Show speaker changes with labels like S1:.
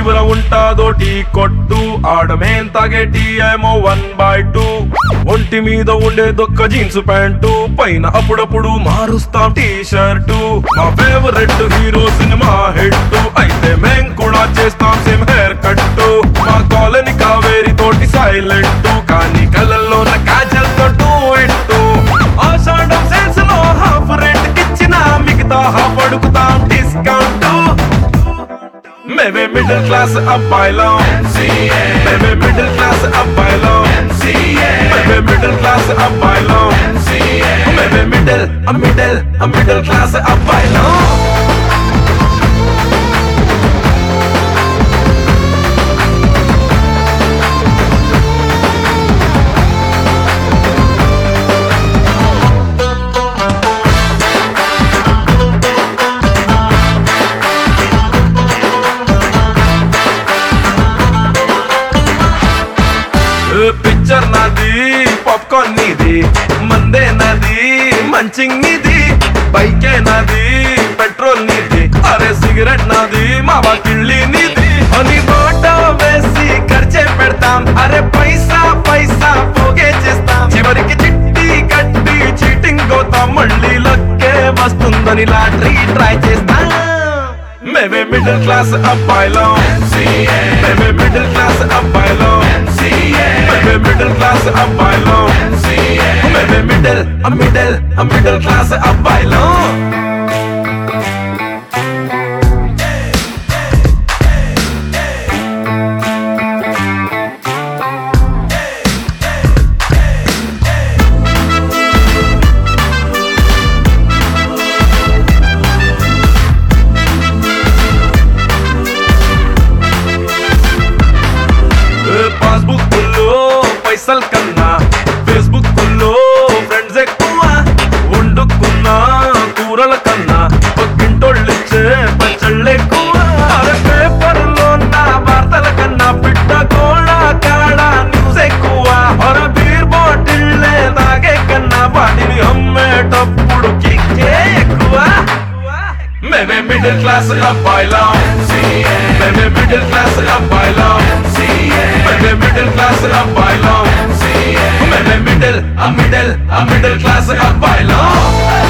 S1: చివర ఉంటాదో టీ కొట్టు, ఆడమేం తాగే టీ ఏమో 1/2. ఒంటి మీద ఉండే దొక్క జీన్స్ ప్యాంటు, పైన అప్పుడప్పుడు మారుస్తాం టీ షర్టు. మా ఫేవరెట్ హీరో సినిమా హిట్, అయితే మేం కూడా చేస్తాం సేమ్ హెయిర్ కట్టు. మా కాలనీ కావేరి తోటి సైలెంట్, కానీ కళ్ళల్లోన కాజల్ తోటు ఇట్టు. ఆషాఢం సేల్స్ లో హాఫ్ రేట్ కిచ్చిన మిగతా హాఫ్ అడుగుతాం డిస్కౌంట్. మేమే మిడిల్ క్లాస్ అబ్బాయిలం, మేమే మిడిల్ క్లాస్ అబ్బాయిలం, మేమే మిడిల్ క్లాస్ అబ్బాయిలం, మేమే మిడిల్ క్లాస్ అబ్బాయిలం. పిక్చర్ నాది, పాప్కార్న్ నీది, మందే నాది, మంచింగ్ నీది, బైకే నాది, పెట్రోల్ నీది, అరే సిగరెట్ నాది, మా వాకిళ్ళి నీది. అని బాట వేసి ఖర్చే పెడతాం, అరే పైసా పైసా పోగే చేస్తాం. చివరికి చిట్టి కట్టి చీటింగ్ పోతాం, మళ్ళీ లక్కే వస్తుందని లాటరీ ట్రై చేస్తాం. మేమే మిడిల్ క్లాస్ అబ్బాయిలం, మేమే మిడిల్ క్లాస్ అబ్బాయిలం, మేమే మిడిల్ క్లాస్ అబ్బాయిలం, మేమే మిడిల్ క్లాస్ అబ్బాయిలం. పాస్బుక్ లో పైసల్ కన్నా ఫేస్బుక్ లో ఫ్రెండ్స్ ఎక్కువ. వండుకున్న కూరల కన్నా పక్కింటోళ్ళిచ్చే పచ్చళ్ళు ఎక్కువ. అరే పేపర్ లో నా వార్తల కన్నా పిట్ట గోళ కాడ న్యూస్ ఎక్కువ. అరే బీర్ బాటిల్ తాగే కన్నా వాటిని అమ్మేటప్పుడు కిక్కే ఎక్కువ. మేమే మిడిల్ క్లాస్ అబ్బాయిలం, మేమే మిడిల్ క్లాస్ అబ్బాయిలం, మేమే మిడిల్ క్లాస్ అబ్బాయిలం, మేమే మిడిల్ క్లాస్ అబ్బాయిలం.